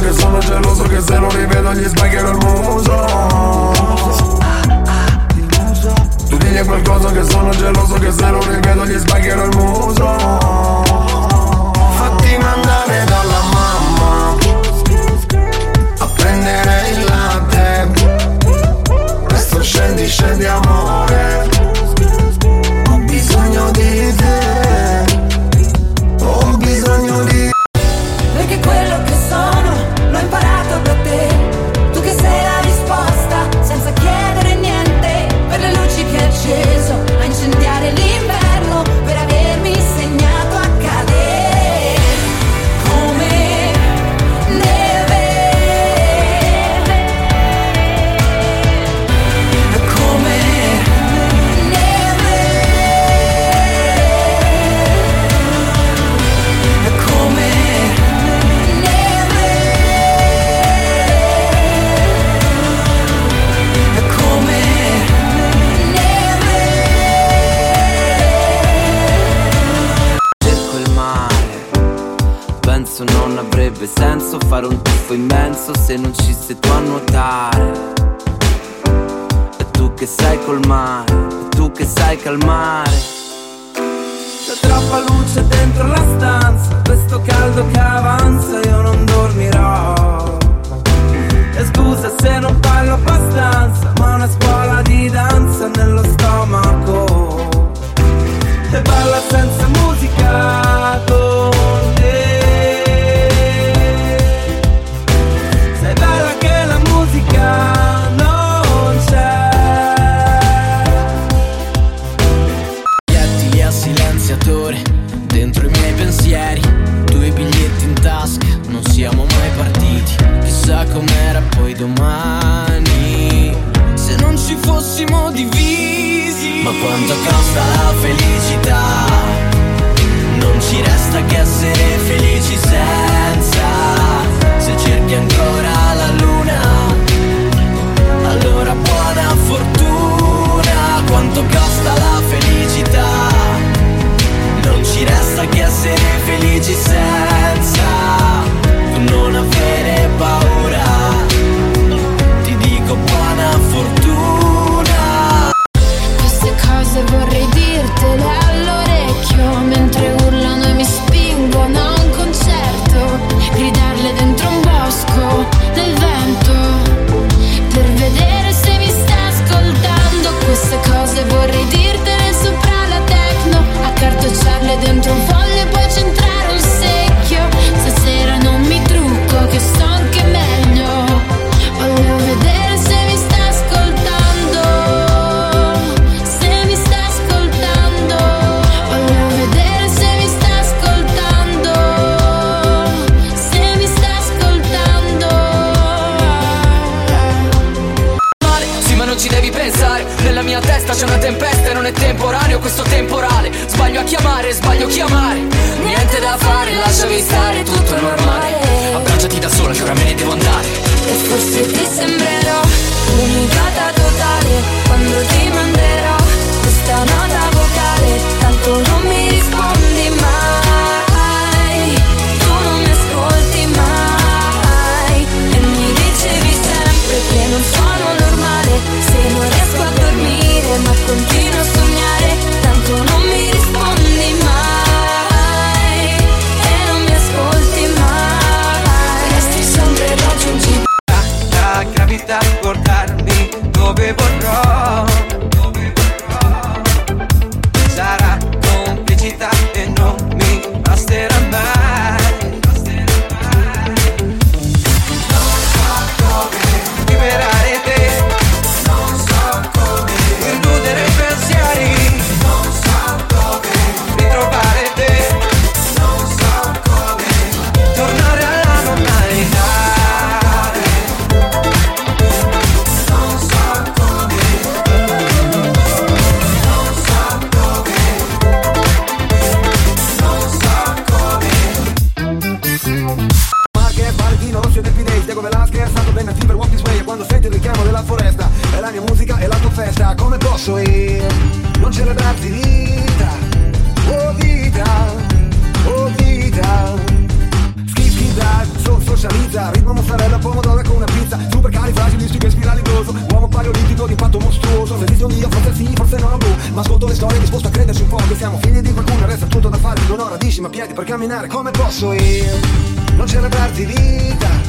che sono geloso, che se non li vedo gli sbagherò il muso. Tu digli qualcosa che sono geloso, che se non li vedo gli sbagherò il muso. Fatti mandare dalla mamma a prendere il latte. Presto scendi, scendi amore. Ho bisogno di te. Ho bisogno di te. Perché quello che sono l'ho imparato da te. Tu che sei la risposta senza chiedere niente. Per le luci che hai acceso a incendiare l'inverno. Per avermi insegnato a cadere come neve. Come neve. Come neve. Come neve. Cerco il mare, penso non avrebbe senso fare un tuffo immenso se non ci sei tu a nuotare. E tu che sai col mare, e tu che sai calmare. C'è troppa luce dentro la stanza, questo caldo che avanza io non dormirò. E scusa se non parlo abbastanza, ma una scuola di danza nello stomaco. E balla senza musica con te. Sei bella che la musica non c'è. Biglietti a silenziatore dentro i miei pensieri. 2 biglietti in tasca, non siamo mai partiti. Chissà com'era poi domani se non ci fossimo divisi. Ma quanto costa la felicità? Non ci resta che essere felici senza. Se cerchi ancora la luna, allora buona fortuna. Quanto costa la felicità? Non ci resta che essere felici senza. Tu non avere paura, ti dico buona fortuna. Queste cose vorrei dirtele all'orecchio mentre urlano e mi spingono a un concerto. Gridarle dentro un bosco nel vento per vedere se mi sta ascoltando. Queste cose vorrei dirtele sopra la techno, accartocciarle dentro un foglio e poi centrare un secchio. Stasera non mi trucco che so anche meglio. Voglio vedere se mi sta ascoltando. Se mi sta ascoltando. Voglio vedere se mi sta ascoltando. Se mi sta ascoltando. Male, sì ma non ci devi pensare. Nella mia testa c'è una tempesta e non è temporaneo questo temporale. Sbaglio a chiamare, sbaglio a chiamare. Niente da fare, lasciami stare, tutto è normale. Abbracciati da sola che ora me ne devo andare. E forse ti sembrerò un'idiota totale quando ti manderò questa nota vocale. Tanto non mi rispondi mai, tu non mi ascolti mai. E mi dicevi sempre che non sono normale se non riesco a dormire, ma continuo a sognare. Tanto non mi rispondi mai e non mi ascolti mai. Resti sempre raggiungibile. La gravità portarmi dove vorrò. Sarà complicità e non mi basterà mai. Non so come liberare te. Non so come illudere i pensieri. Non so come ritrovare te. Non so come tornare alla normalità. Non so come. Non so come. Non so come. Marche, Valentino, Rossi e Del Pinei, Diego Velasquez, Santo Bennett, per Walk This Way. E quando senti il richiamo della foresta, è la mia musica e la tua festa. Come posso io non celebrarti vita? Oh vita, oh vita. Schif, schif, dai, socializza. pizza, ritmo mozzarella, pomodoro con una pizza, super califragilistico spiralidoso, uomo paleolitico di impatto mostruoso, se esiste un dio forse sì, forse no, ma ascolto le storie disposto a crederci un po' che siamo figli di qualcuno, resta tutto da fare, non ho radici ma piedi per camminare, come posso io non celebrarti vita?